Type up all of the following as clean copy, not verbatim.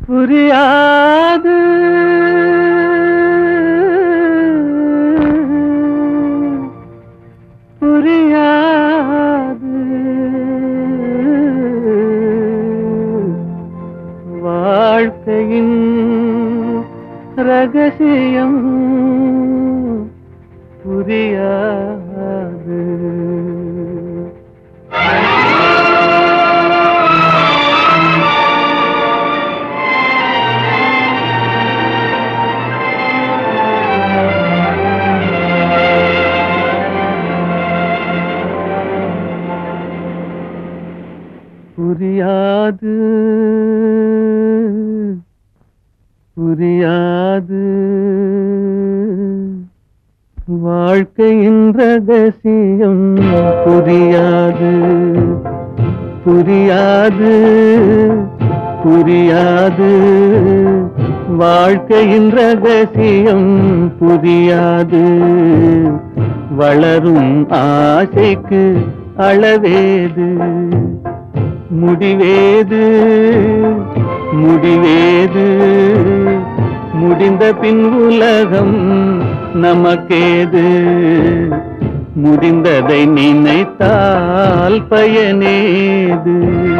புரியாது புரியாது வாழ்க்கையின் ரகசியம் புரியாது. புரியாது புரியாது வாழ்க்கையின் ரகசியம் புரியாது புரியாது புரியாது வாழ்க்கையின் ரகசியம் புரியாது. வளரும் ஆசைக்கு அளவேது முடிவேது முடிவேது முடிந்த பின் உலகம் நமக்கேது. முடிந்ததை நினைத்தால் பயனேது.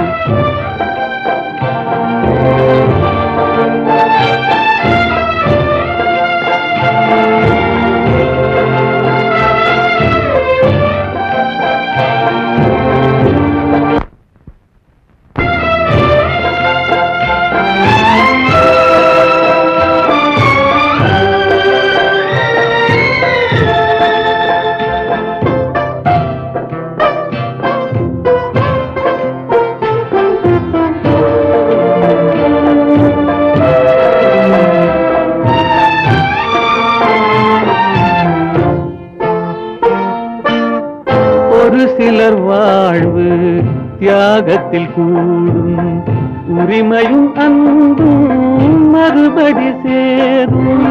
ஒரு சிலர் வாழ்வு தியாகத்தில் கூடும். உரிமையும் அன்பும் மறுபடி சேரும்.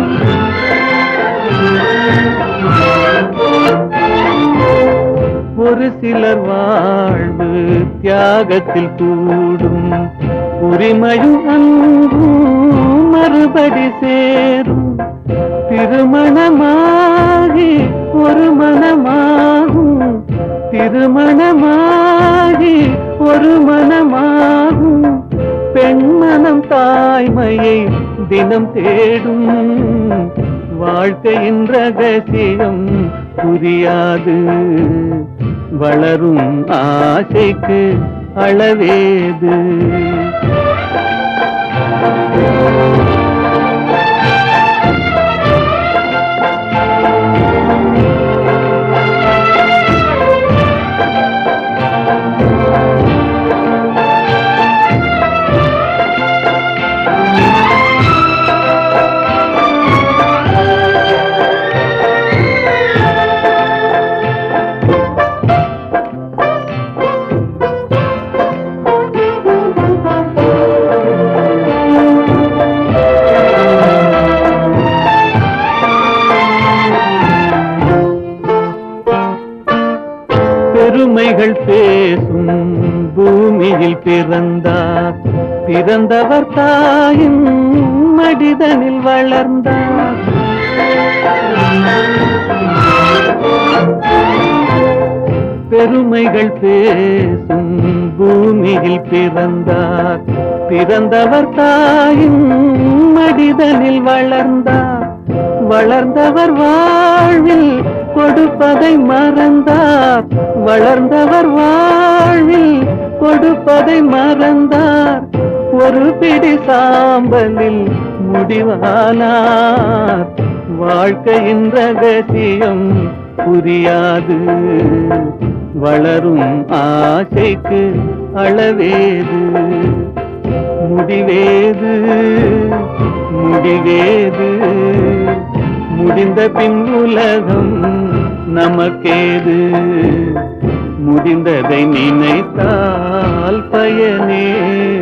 ஒரு சிலர் வாழ்வு தியாகத்தில் கூடும். உரிமையும் அன்பும் மறுபடி சேரும். திருமணமாகி ஒரு மனமாகும். திருமணமாகி ஒரு மனமாகும். பெண்மனம் தாய்மையை தினம் தேடும். வாழ்க்கையின் ரகசியம் புரியாது. வளரும் ஆசைக்கு அளவேது. பெருமைகள் பேசும் பூமியில் பிறந்தார். பிறந்தவர் தாயின் மடிதனில் வளர்ந்தார். பெருமைகள் பேசும் பூமியில் பிறந்தார். பிறந்தவர் தாயின் மடிதனில் வளர்ந்தார். வளர்ந்தவர் வாழ்வில் கொடுப்பதை மறந்தார். வளர்ந்தவர் வாழ்வில் கொடுப்பதை மறந்தார். ஒரு பிடி சாம்பலில் முடிவானார். வாழ்க்கையின் ரகசியம் புரியாது. வளரும் ஆசைக்கு அளவேது. முடிவேது முடிவேது முடிந்த பின் உலகம் நமக்கேது. முடிந்ததை நினைத்தால் பயனே.